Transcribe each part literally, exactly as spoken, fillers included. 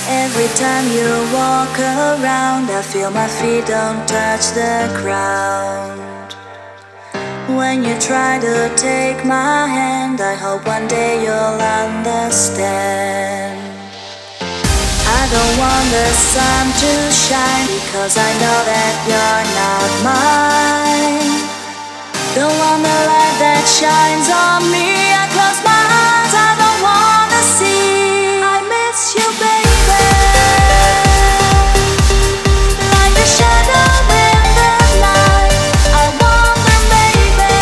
Every time you walk around, I feel my feet don't touch the ground. When you try to take my hand, I hope one day you'll understand. I don't want the sun to shine because I know that you're not mine. Don't want the light that shines on me. I close my eyes, I don't wanna see. I miss you, baby, like a shadow in the night. I wonder, maybe,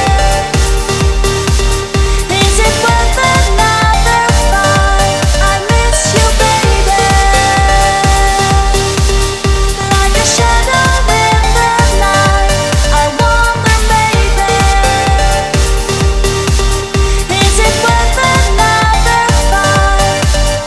is it worth another fight? I miss you, baby, like a shadow in the night. I wonder, maybe, is it worth another fight?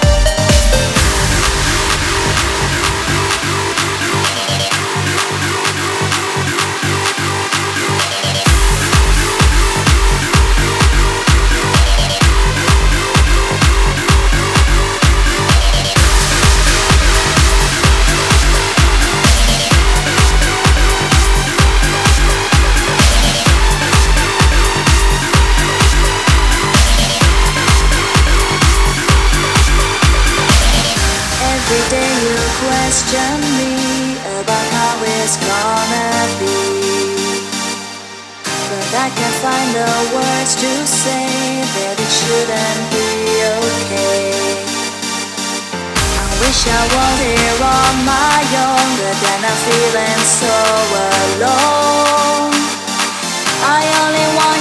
Every day you question me about how it's gonna be, but I can't find the words to say that it shouldn't be okay. I wish I was here on my own, but then I'm feeling so alone. I only want